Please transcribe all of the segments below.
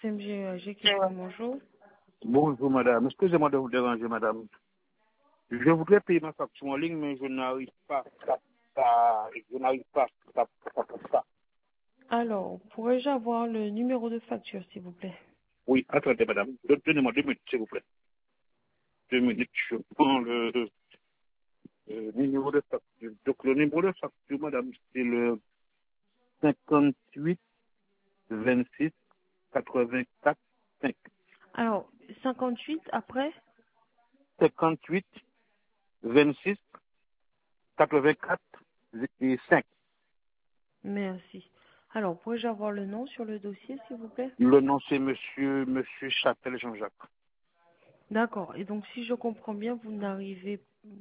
CMG AG, bonjour. Bonjour madame, excusez-moi de vous déranger madame. Je voudrais payer ma facture en ligne, mais je n'arrive pas. Je n'arrive pas. Ça passe pas. Alors, pourrais-je avoir le numéro de facture, s'il vous plaît? Oui, attendez madame. Donnez-moi 2 minutes, s'il vous plaît. 2 minutes, je prends le numéro de facture. Donc le numéro de facture, madame, c'est le 58 26 84 5. Alors, 58 après? 58 26 84 et 5. Merci. Alors, pourrais-je avoir le nom sur le dossier, s'il vous plaît? Le nom c'est monsieur Chapelle Jean-Jacques. D'accord. Et donc, si je comprends bien, vous n'arrivez...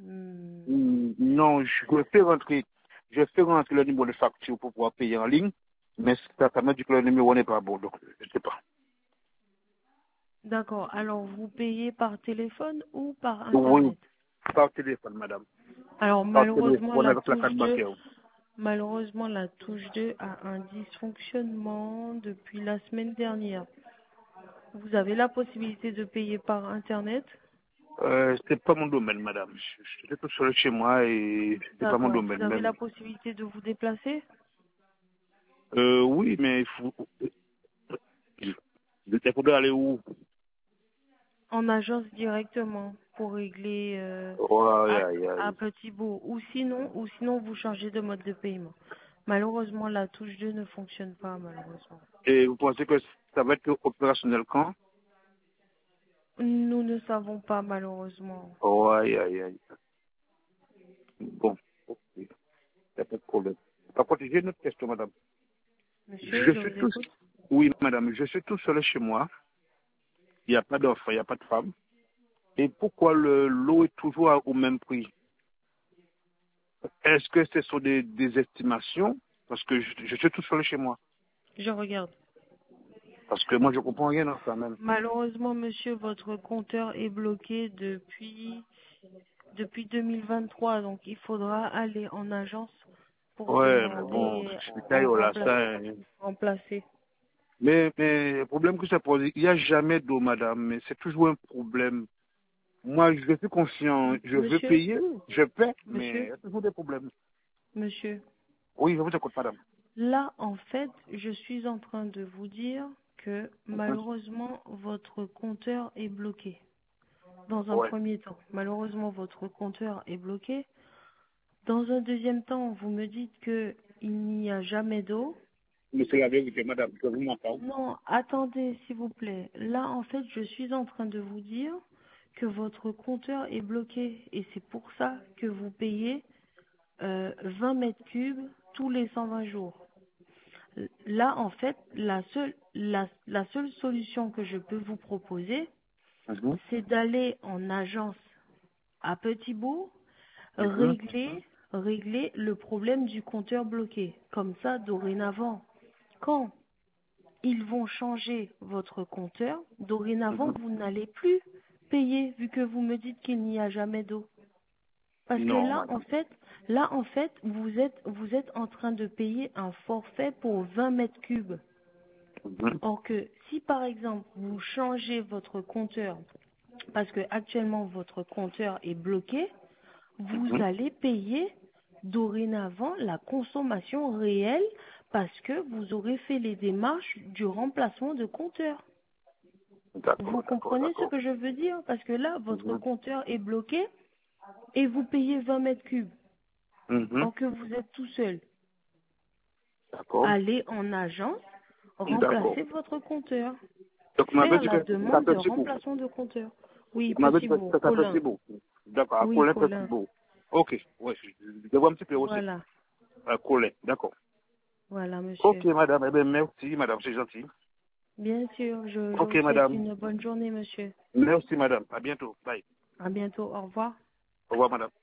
Non, je fais rentrer le numéro de facture pour pouvoir payer en ligne, mais ça m'a dit que le numéro n'est pas bon, donc je ne sais pas. D'accord. Alors, vous payez par téléphone ou par Oui, Internet? par téléphone, madame. Alors, Par malheureusement, téléphone avec la carte bancaire. la touche 2 a un dysfonctionnement depuis la semaine dernière. Vous avez la possibilité de payer par Internet? C'est pas mon domaine, madame. Je suis tout seul chez moi et c'est pas mon D'accord. domaine Vous avez même. la possibilité de vous déplacer Oui, mais il faut... Il faudrait aller où? en agence directement pour régler Oh, aïe, aïe, à aïe. petit bout. Ou sinon vous changez de mode de paiement. Malheureusement, la touche 2 ne fonctionne pas, malheureusement. Et vous pensez que ça va être opérationnel quand? Nous ne savons pas, malheureusement. Oh, aïe, aïe, aïe. Bon, ok. Il n'y a pas de problème. Par contre, j'ai une autre question, madame. Monsieur, Je je suis vous tout... écoute. Oui, madame, je suis tout seul chez moi. Il n'y a pas d'enfant, il n'y a pas de femme. Et pourquoi l'eau est toujours au même prix? Est-ce que ce sont des estimations? Parce que je suis tout seul chez moi. Je regarde. Parce que moi, je comprends rien dans ça même. Malheureusement, monsieur, votre compteur est bloqué depuis 2023, donc il faudra aller en agence pour Ouais, mais bon, demander je suis à taillé là, ça. Hein. remplacer. Mais le problème que ça pose, il n'y a jamais d'eau, madame, mais c'est toujours un problème. Moi, je suis conscient, je veux Monsieur, payer, je paie, mais il monsieur, y a toujours des problèmes. monsieur, Oui, je vous écoute, madame. là, en fait, je suis en train de vous dire que Mhm. malheureusement, votre compteur est bloqué. Dans un Ouais. premier temps, malheureusement, votre compteur est bloqué. Dans un deuxième temps, vous me dites que il n'y a jamais d'eau. Mais c'est la vérité, madame, que vous m'entendez. Non, attendez, s'il vous plaît. Là, en fait, je suis en train de vous dire que votre compteur est bloqué et c'est pour ça que vous payez 20 mètres cubes tous les 120 jours. Là, en fait, la seule solution que je peux vous proposer, Mhm. c'est d'aller en agence à Petit-Bourg, Mhm. régler le problème du compteur bloqué. Comme ça, dorénavant, quand ils vont changer votre compteur, dorénavant, Mhm. vous n'allez plus payer vu que vous me dites qu'il n'y a jamais d'eau. Parce que Non, madame. là, en fait, vous êtes en train de payer un forfait pour 20 mètres cubes. Mhm. Or que si par exemple vous changez votre compteur, parce que actuellement votre compteur est bloqué, vous Mhm. allez payer dorénavant la consommation réelle parce que vous aurez fait les démarches du remplacement de compteur. Vous D'accord, d'accord, comprenez ce d'accord. que je veux dire? Parce que là, votre Mhm. compteur est bloqué et vous payez 20 mètres cubes. Mhm. Or que vous êtes tout seul. D'accord. Allez en agence, D'accord. remplacez votre compteur. Donc, vous m'avez Faire dit la que ça demande de fait petit bout. remplacement de compteur. Oui, Vous m'avez dit petit que bout, ça fait petit Colin. bout. D'accord, à Oui, Colin, petit Colin. bout. Ok, ouais, je vois un petit peu aussi. Voilà. À Colin, d'accord. Voilà, Ok, monsieur. madame, eh bien, merci, madame, c'est gentil. Bien sûr, je Ok, vous souhaite madame. une bonne journée, monsieur. Merci, madame. À bientôt. Bye. À bientôt. Au revoir. Au revoir, madame.